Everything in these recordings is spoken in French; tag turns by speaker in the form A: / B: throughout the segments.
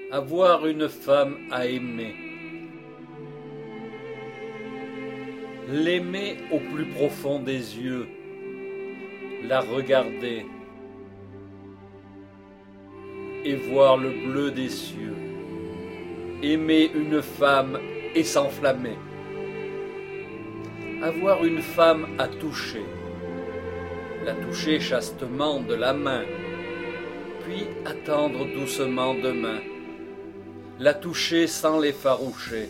A: Avoir une femme à aimer. L'aimer au plus profond des yeux. La regarder. Et voir le bleu des cieux. Aimer une femme et s'enflammer. Avoir une femme à toucher. La toucher chastement de la main. Puis attendre doucement demain. La toucher sans l'effaroucher.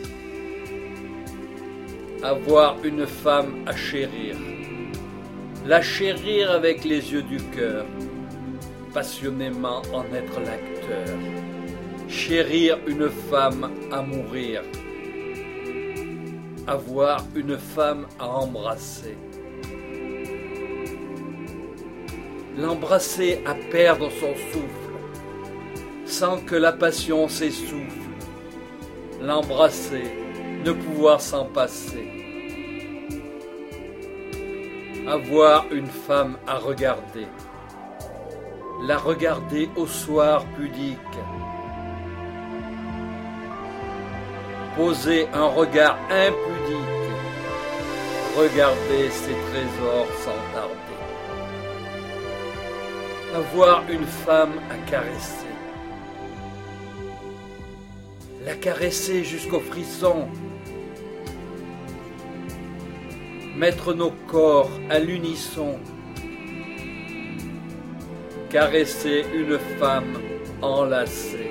A: Avoir une femme à chérir. La chérir avec les yeux du cœur. Passionnément en être l'acteur. Chérir une femme à mourir. Avoir une femme à embrasser. L'embrasser à perdre son souffle, sans que la passion s'essouffle. L'embrasser, ne pouvoir s'en passer. Avoir une femme à regarder. La regarder au soir pudique. Poser un regard impudique. Regarder ses trésors sans tarder. Avoir une femme à caresser. La caresser jusqu'au frisson. Mettre nos corps à l'unisson. Caresser une femme enlacée.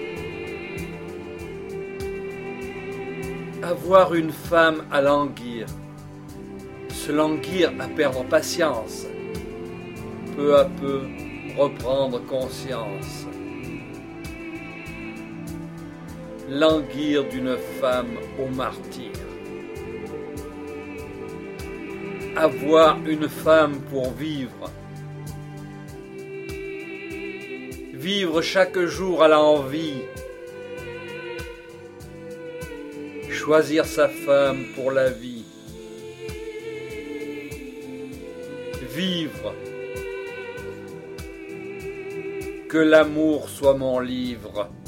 A: Avoir une femme à languir. Se languir à perdre patience. Peu à peu reprendre conscience. Languir d'une femme au martyr. Avoir une femme pour vivre. Vivre chaque jour à l'envie. Choisir sa femme pour la vie. Vivre. Que l'amour soit mon livre.